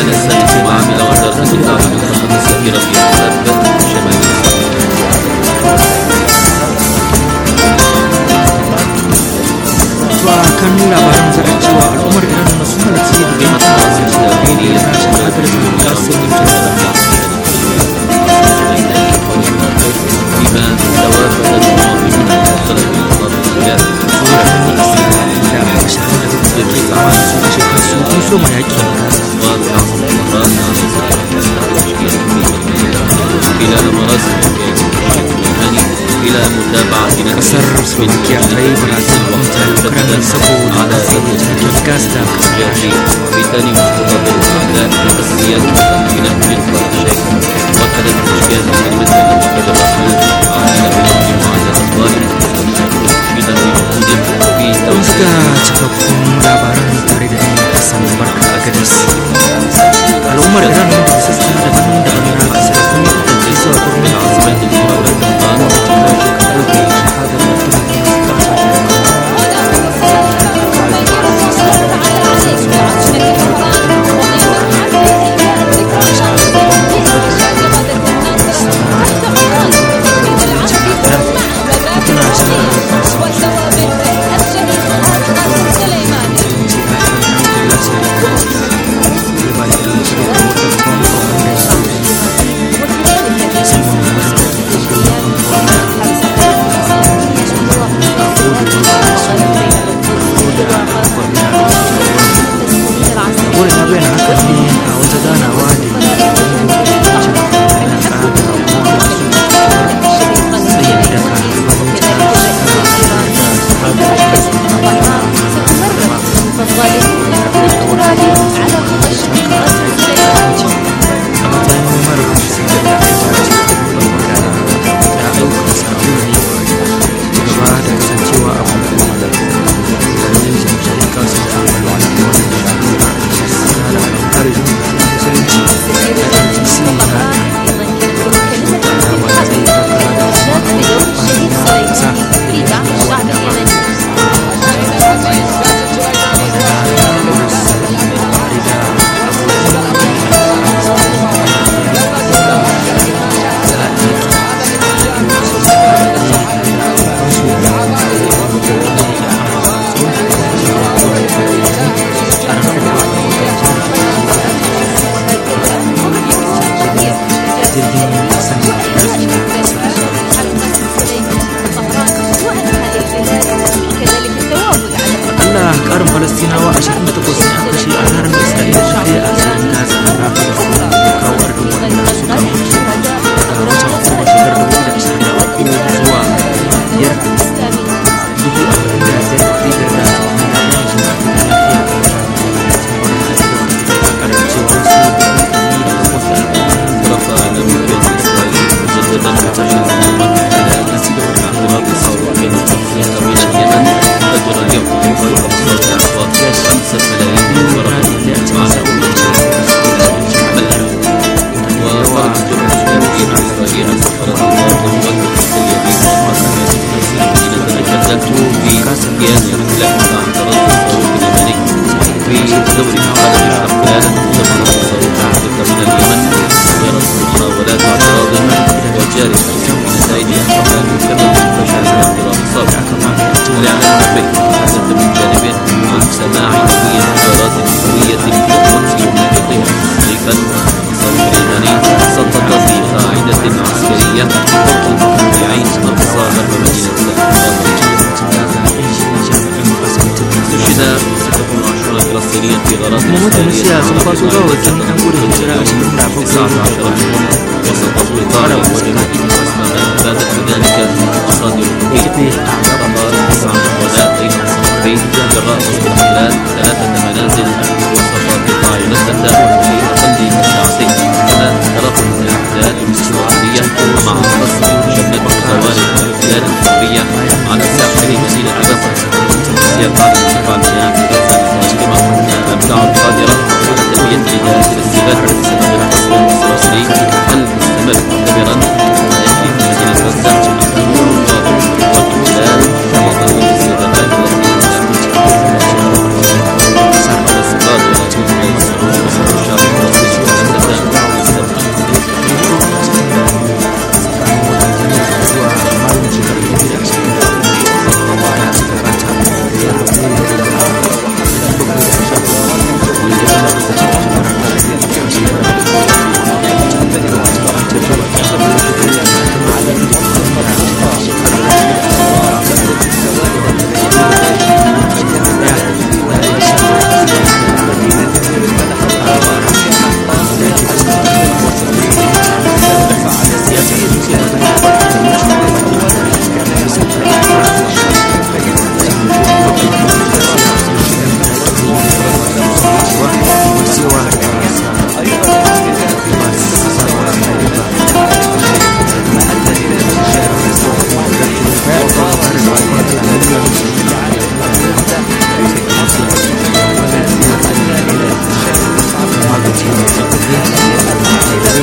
جلست وعمل ودرس الدعوة المتسكرة في حلب شمالي. kan labaran za a cewa al'ummar Iran na sun halarci da yin da ya tashi da hadar da su إلى متابعة kasar Slovakia ta yi barazana ta Ukraine saboda matsayin gas da في ثاني مستوى الأعداء الأساسية في نهج الشيء. وكانت تشكيل كلمة المتفق على بناء معاهدة الظالم في تنفيذ في suka cikakkun labaran tare da yin kasan barka a gadas al'ummar Iran da sassa daban-daban na kasar sun yi kuɗi zuwa birnin asibar da kuma shahadar ƙarin Falastinawa 28 ne aka kashe a harin Isra'ila ta kai a cikin Gaza na Falastin da kawo adadin waɗanda suka mutu daga watan Oktoba shekarar 2023 zuwa 20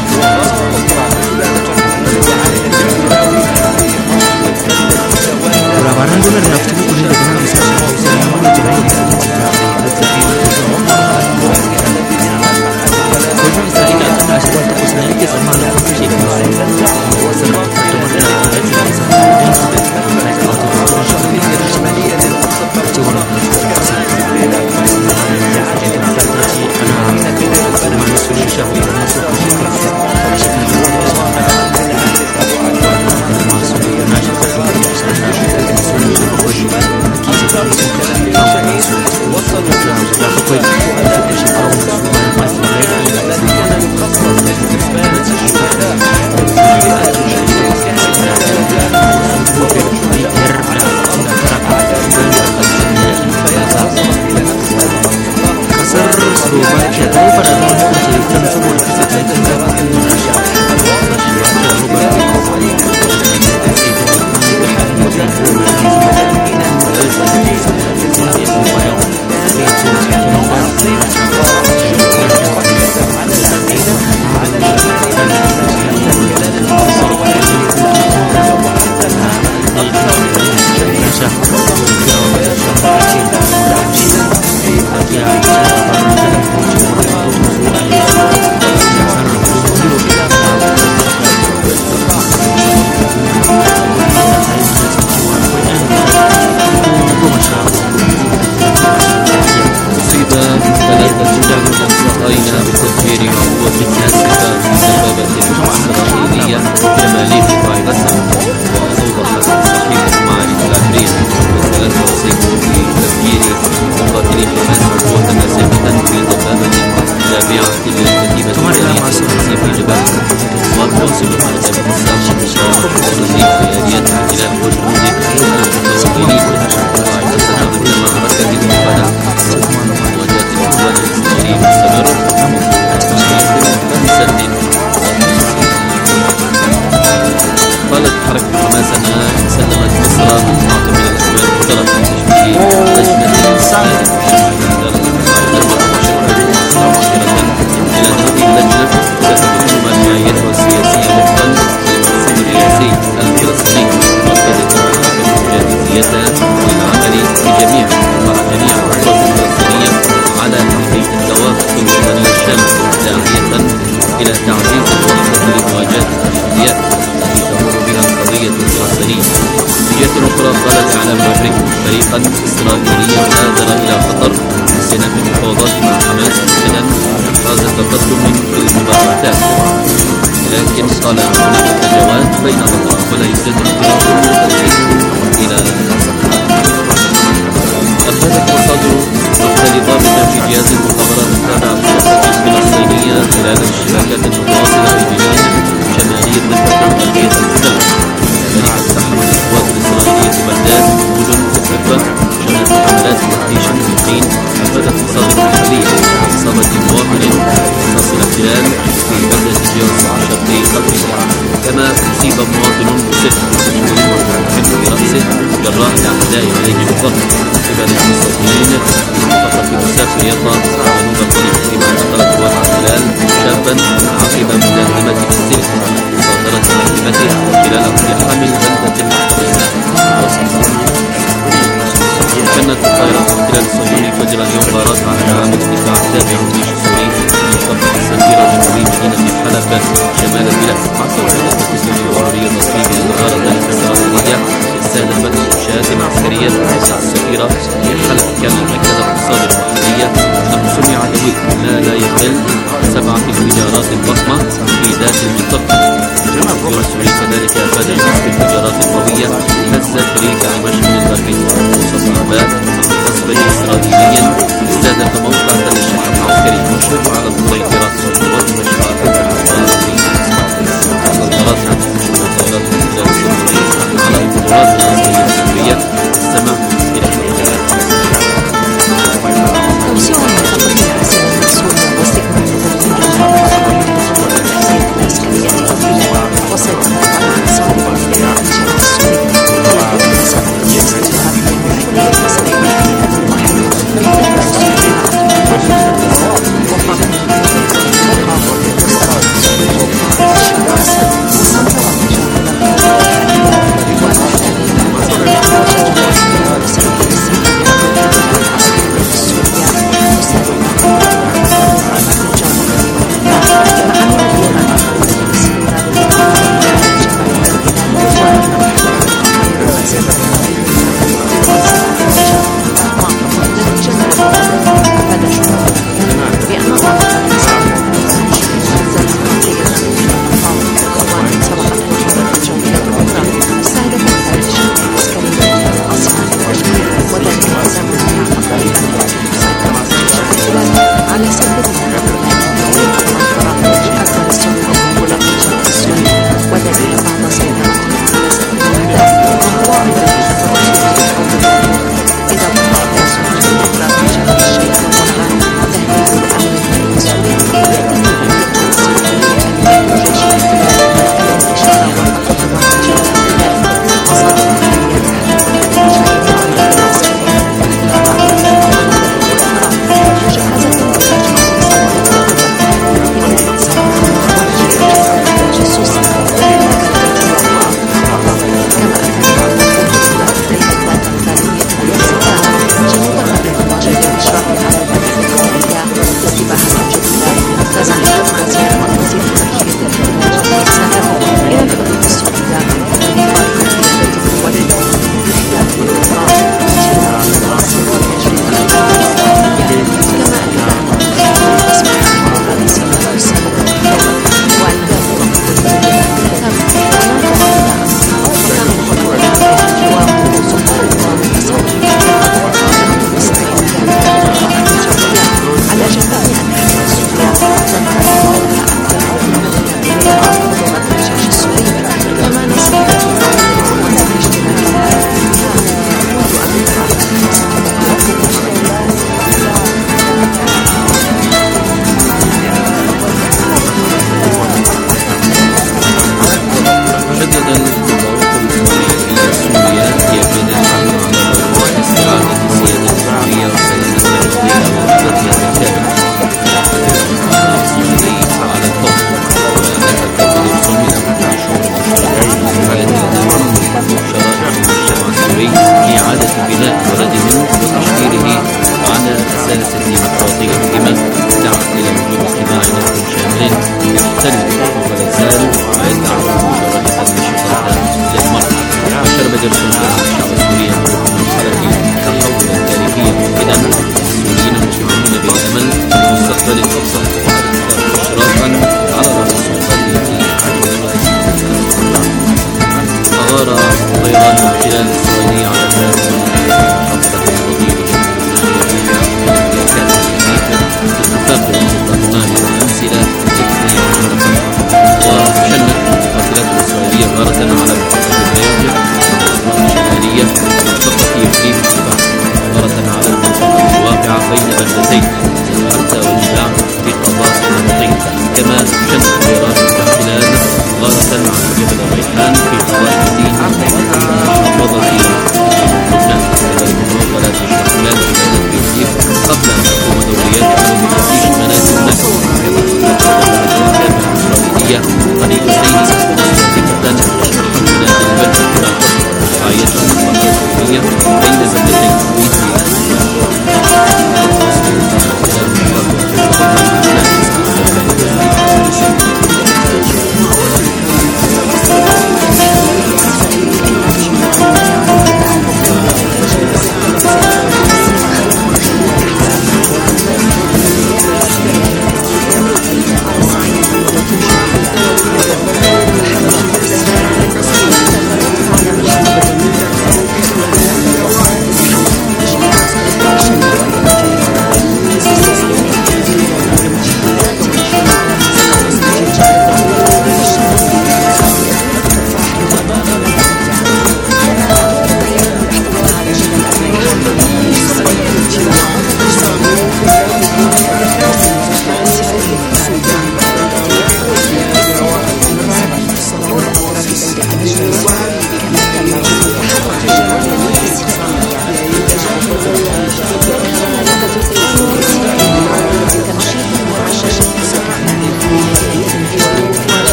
Labaran dolar nafsu kuning dengan bisa semua jemaah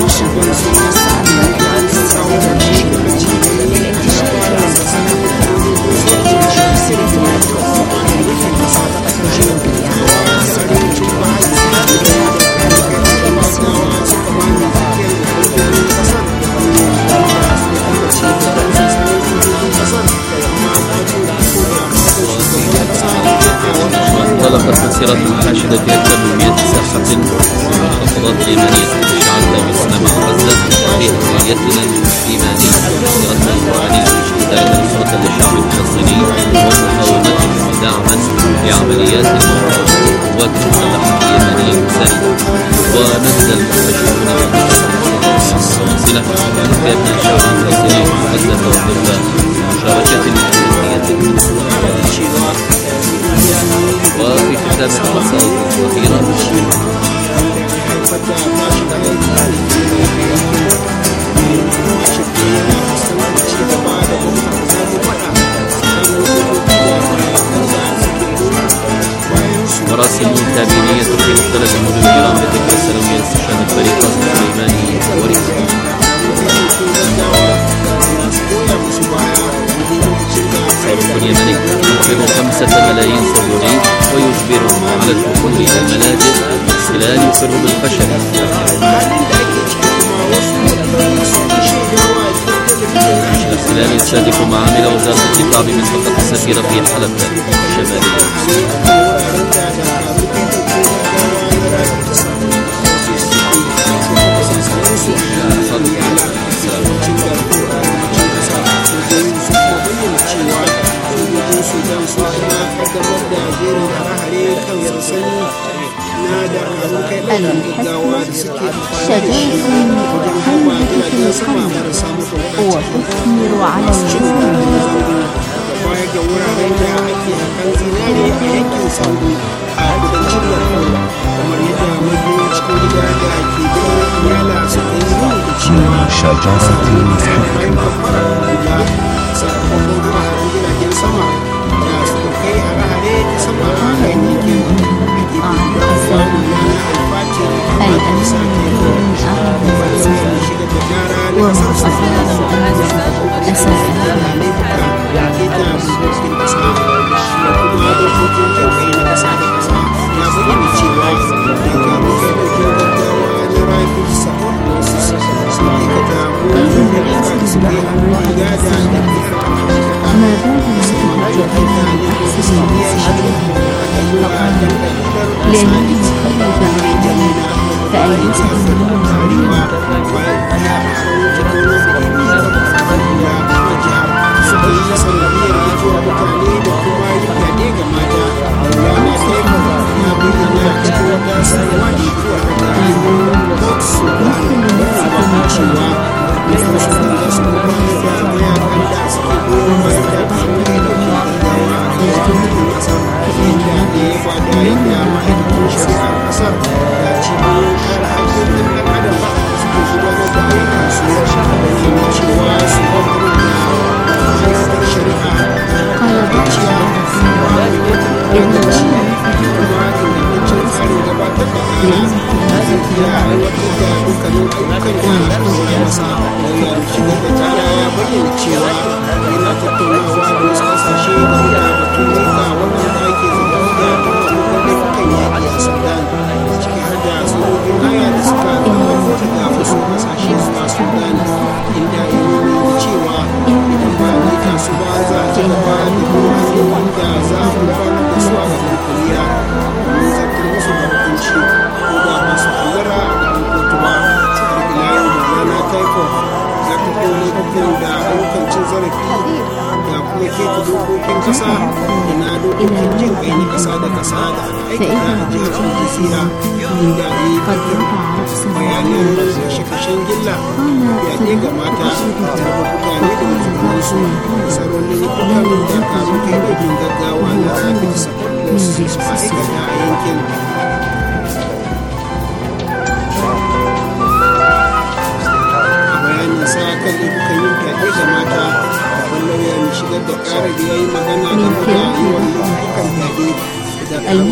انطلقت مسيرة الحاشدة أكثر من 100 ساحة والمحافظات اليمنية تشعل مثل مع غزة في هويتنا الإيمانية مسيرة القرآنية دائما نصرة للشعب الفلسطيني ومقاومته ودعما لعمليات القوات المسلحة اليمنية المساندة ونزل المستشفون والسلة لأبناء الشعب الفلسطيني مع غزة وضد مشاركة أمريكية وفي ختام القصائد الظهيرة مراسم تابينية في مختلف مدن إيران بذكرى السنوية لاستشهاد الفريق قاسم سليماني ورئيسه. صاروخ يمني يخبر 5 ملايين صهيوني ويجبرهم على الدخول إلى الملاجئ خلال يفر بالفشل. الاحتلال يستهدف معامل وزارة الدفاع بمنطقة السفيرة في حلب الشمالية. شريف هيئة القلب وتثمر على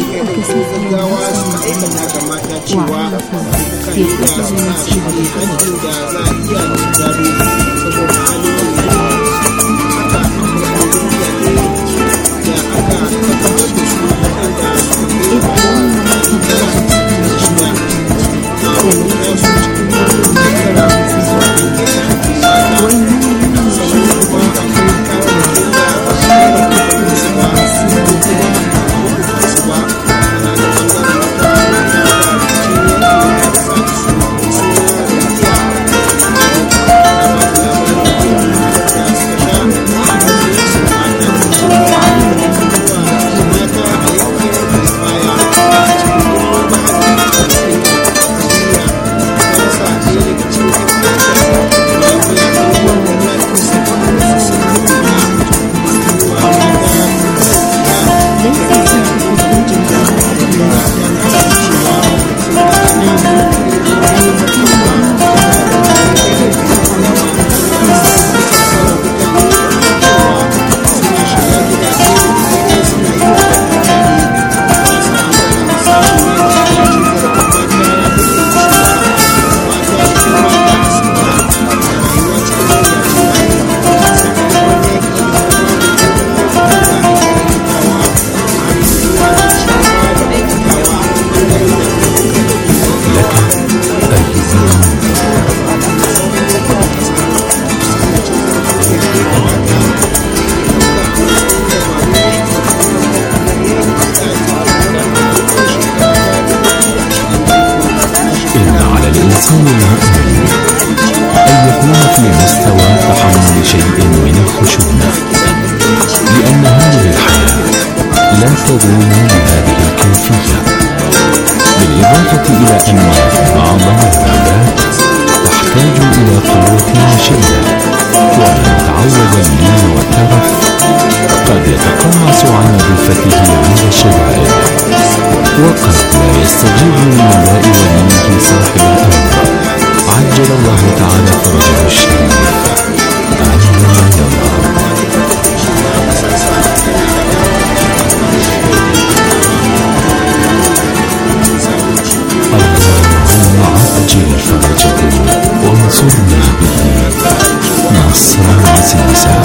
المتكسر وعرف في قصص تدوم بهذه الكيفية، بالإضافة إلى أن بعض العبادات تحتاج إلى قوة شديدة، ومن تعود الميل والترف قد يتقمص عن وظيفته عند الشدائد، وقد لا يستجيب لنداء وليه صاحب الأمر عجل الله تعالى فرجه الشريف عندما يظهر. اللهم عجل فرجه وانصرنا به نصرا عزيزا.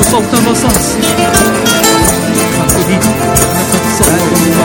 صوت الرصاص. أريد لقد صوت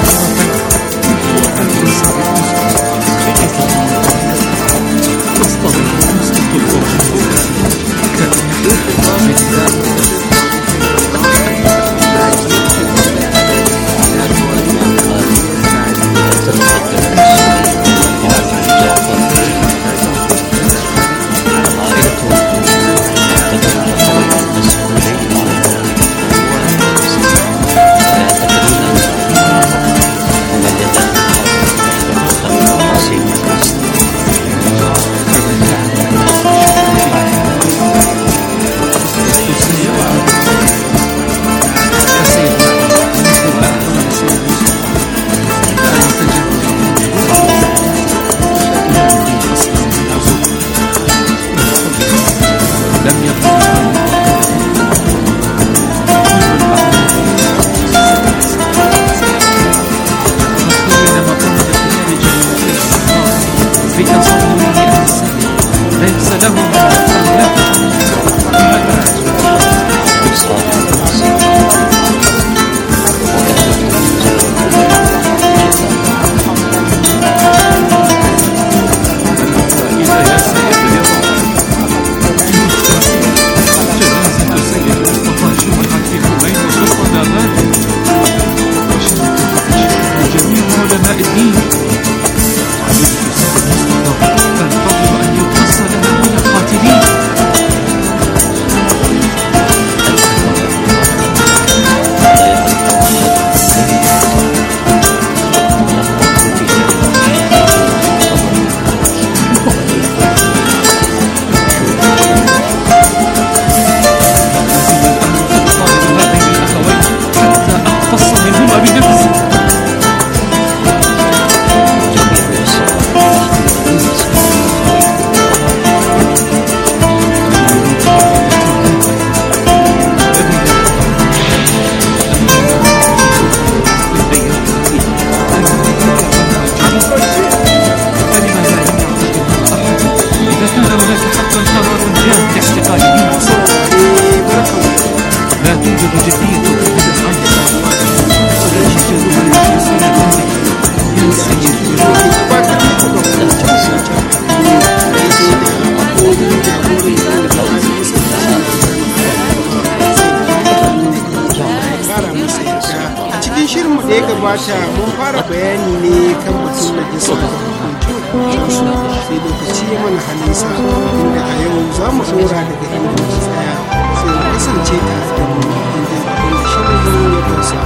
gabata mun fara bayani ne kan batun najasa da hukunci sai lokaci ya mana halinsa inda a yau za mu dora daga inda muka tsaya sai mu kasance tare da mu inda abin da shirin ya kunsa.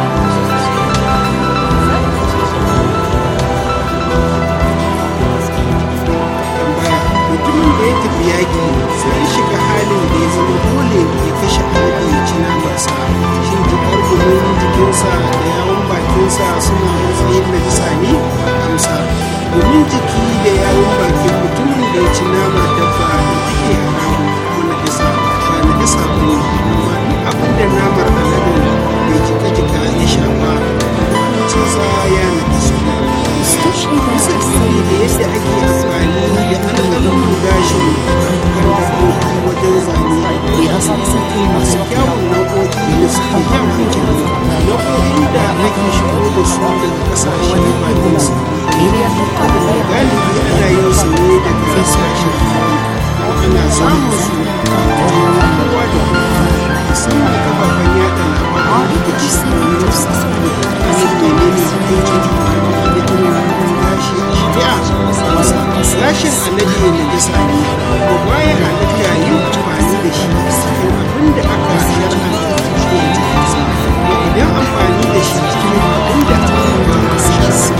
Mutumin da ya tafi yaƙi sai ya shiga halin da ya zama dole ya kashe alade ya ci namarsa, shin jikar gumin jikinsa da yawon bakinsa suna matsayin najasa ne? Amsa: domin jiki da yawon bakin mutumin da ya ci namar dabba da take haramu ko najasa ba najasa ba ne, amma duk abin da namar aladen mai jika-jika ya shafa cinsa ya najasu. Bisa dalili da yadda ake amfani da alƙalin gashin kan dabbobi wajen zane masu kyawun nau'o'i da suke kyawun jini, nau'o'in da ake shigo da su daga ƙasashe ba nesa. Galibi ana yin su ne daga ƙasashen turai, ana samun su a wajen kowa da kowa, musamman kafafen yaɗa labarai da cikin gashin alade na jasa ne ko baya halitta yin amfani da shi cikin abin da aka shar'anta shi da jikinsa, idan amfani da shi cikin abin da aka ba shi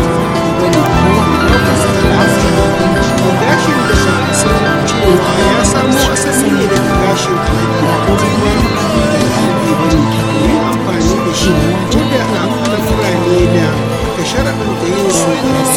gashin da sun cewa ya samo asali ne daga gashin alade ko kuma yin amfani da shi ko da al'amura ne da ka shar'anta yin su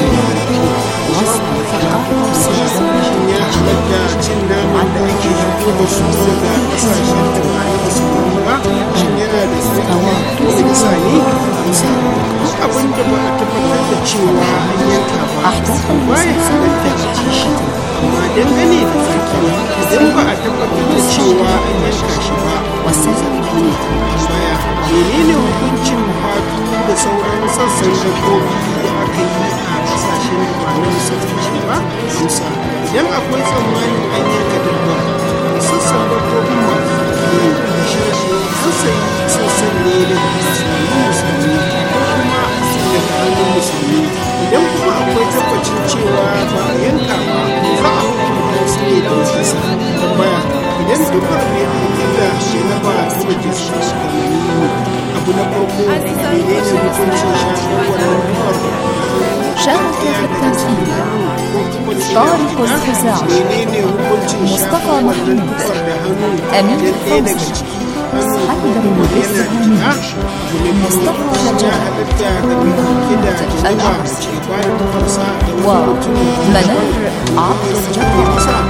ya halatta cin naman da ake fito da su daga kasashen turai da su ba, shin yana da tsarki ko najasa ne? Amsa: duk abin da ba a tabbatar da cewa an yanka ba baya halatta a ci shi, amma dangane da tsarki idan ba a tabbatar da cewa an yanka shi ba wasu tsarki baya menene hukuncin fatu da sauran sassan dabbobi da aka yi a kasashen da ba na musulunci ba? Musa, idan akwai tsammanin an yanka dabba da sassan dabbobin masu ne da shirye an sayi sassan ne daga kasuwannin musulmi ko kuma daga hannun musulmi, idan kuma akwai tabbacin cewa ba a yanka ba za a hukunta su ne da kisa. Tambaya, idan dukkan mai ɗauke da janaba kuma jinsu suka nemi abu na farko menene hukuncin shafin wannan dukkan شارك في التمثيل طارق الخزاعي، مصطفى محمود، أمين فوزي، حيدر المدرساني، مصطفى رجاء، الأعرج، ومنار عبد الجبار.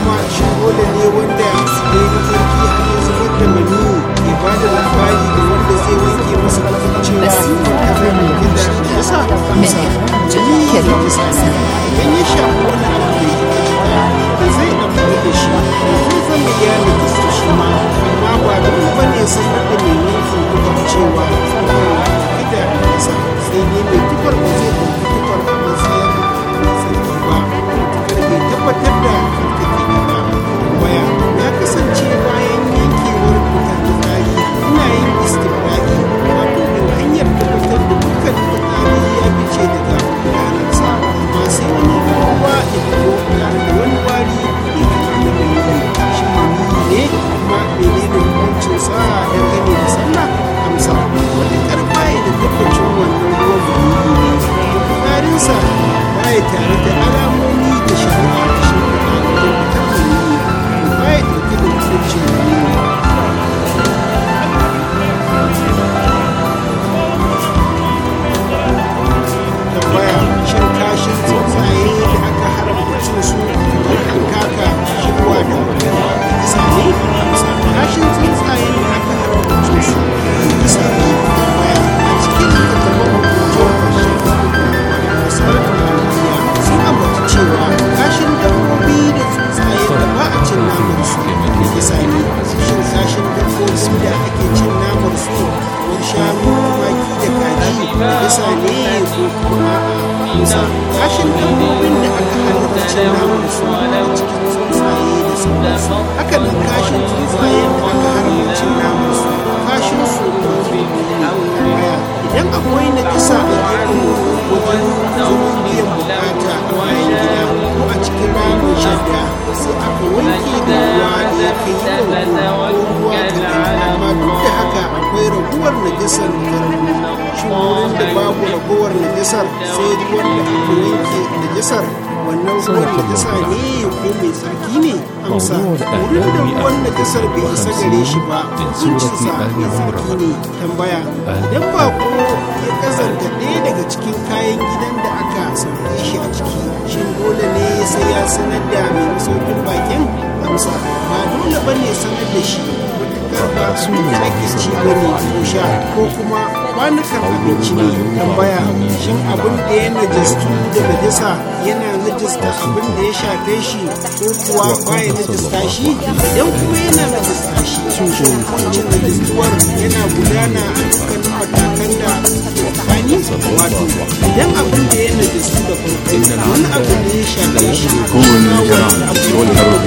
Tambaya, idan bako ya kazanta ɗaya daga cikin kayan gidan da aka sauke shi a ciki, shin dole ne sai ya sanar da mai masaukin bakin? Amsa, ba dole ba ne sanar da shi matuƙar ba su da ake ci bane ko sha ko kuma kwanukan abinci ne. Tambaya, shin abin da ya najistu da najasa yana najista abin da ya shafe shi ko kuwa baya najista shi? Idan kuma yana najista shi, shin hukuncin najistuwar yana gudana a dukkanin matakan da tsakani? Wato, idan abin da ya najistu da farko wani abu da ya shafe shi ko wani abu da ya shafe shi,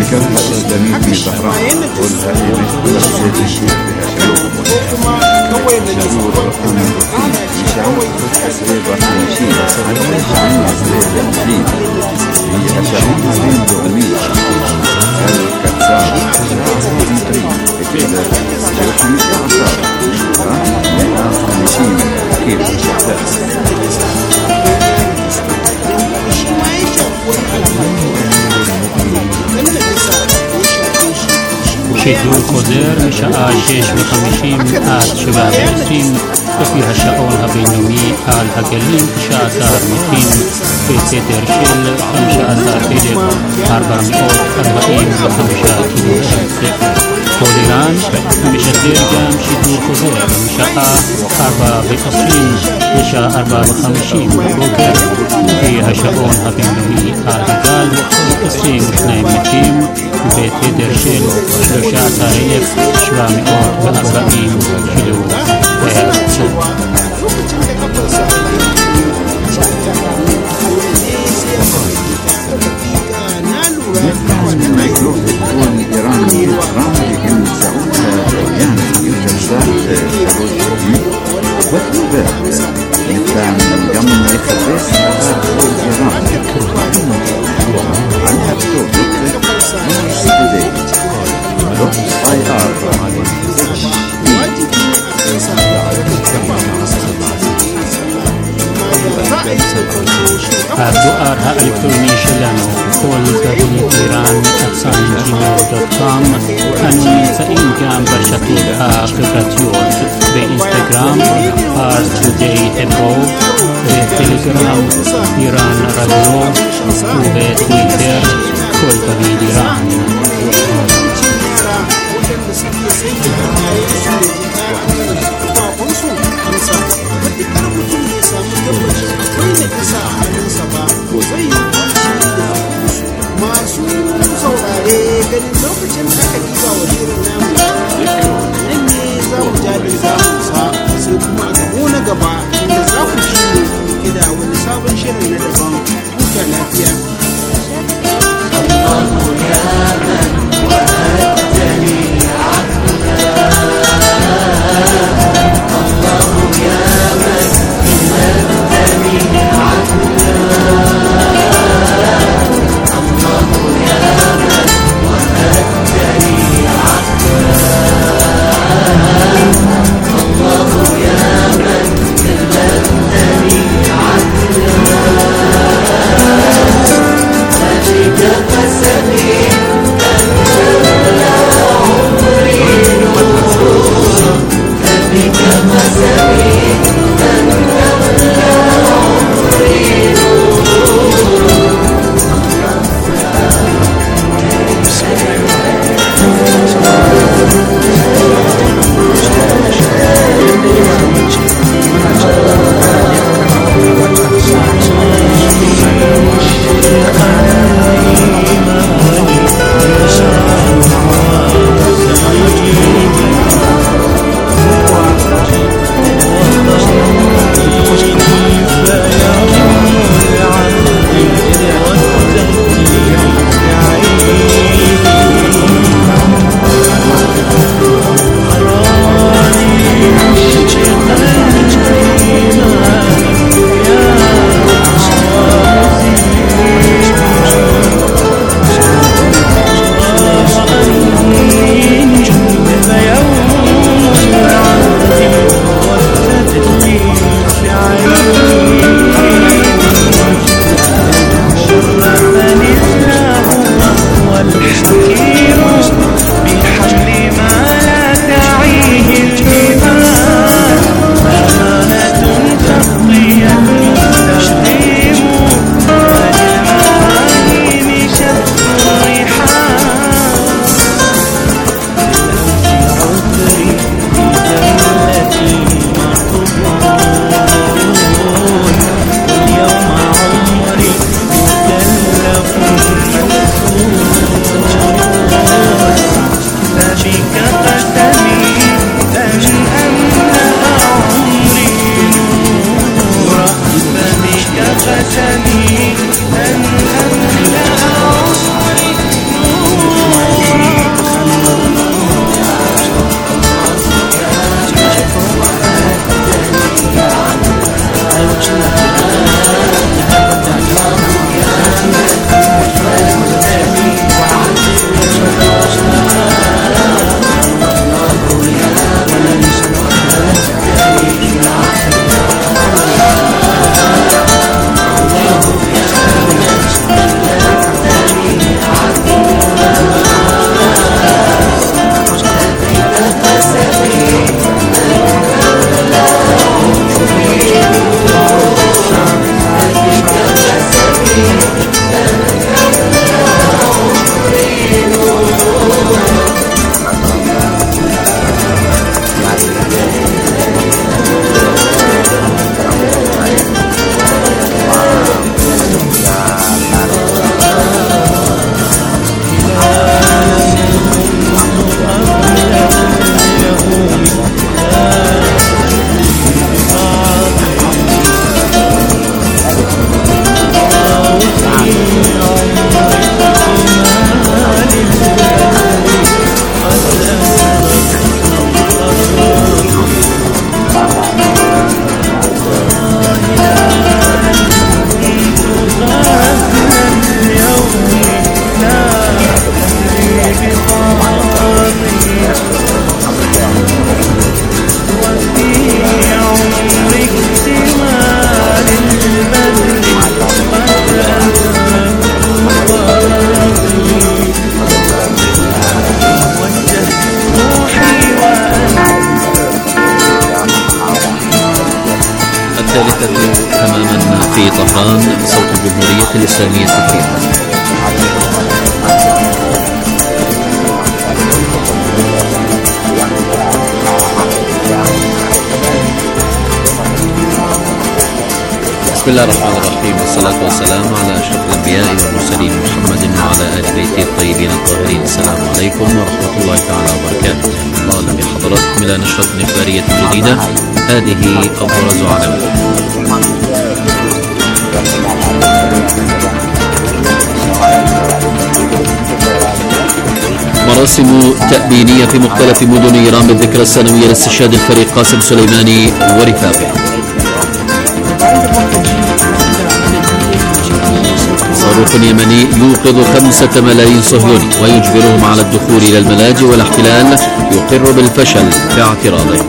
haka shi ma ya najistu da ya shafe shi ko kuma kawai najistuwar tana gudana ce kawai שידור חוזר משעה 6:50 עד 7:20 לפי השעון הבינלאומי על הגלים 19 מטרים בתדר של 15,445 קילומטר. כל איראן משדר גם שידור חוזר משעה 4:20 לשעה 4:50 בבוקר לפי השעון הבינלאומי על הגל 22 מטרים בתדר של 13,700 40 كيلو هرتز. lokacin da kafarsa na lura دول إيران ينزعون أحيانا جلسات ترويجية وتباع مثل يوم يخبز دول إيران عن أكتوب الدؤر الإلكتروني شلانو كل قبل إيران @gmail.com أنو نمسئين جام برشتوت خبرتيوت بإنستغرام today hebro بتليجرام إيران راديو وبتويتر كل قبل إيران. masu saurare ganin lokacin da aka ɗiba wa shirin namu nan ne za mu jabin zamunsa sai kuma a gabo na gaba inda za ku ci mu da wani sabon shirin na daban huta lafiya. Yeah. في طهران صوت الجمهورية الإسلامية في إيران. بسم الله الرحمن الرحيم، والصلاة والسلام على أشرف الأنبياء والمرسلين محمد وعلى آل بيته الطيبين الطاهرين. السلام عليكم ورحمة الله تعالى وبركاته. أهلا بحضراتكم إلى نشرة إخبارية جديدة. هذه أبرز عناوين. مراسم تأبينية في مختلف مدن إيران بالذكرى السنوية لاستشهاد الفريق قاسم سليماني ورفاقه. صاروخ يمني يوقظ 5 ملايين صهيوني ويجبرهم على الدخول إلى الملاجئ، والاحتلال يقر بالفشل في اعتراضه.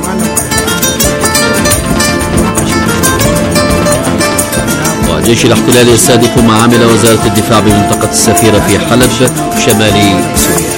وجيش الاحتلال يستهدف معامل وزارة الدفاع بمنطقة السفيرة في حلب شمال سوريا.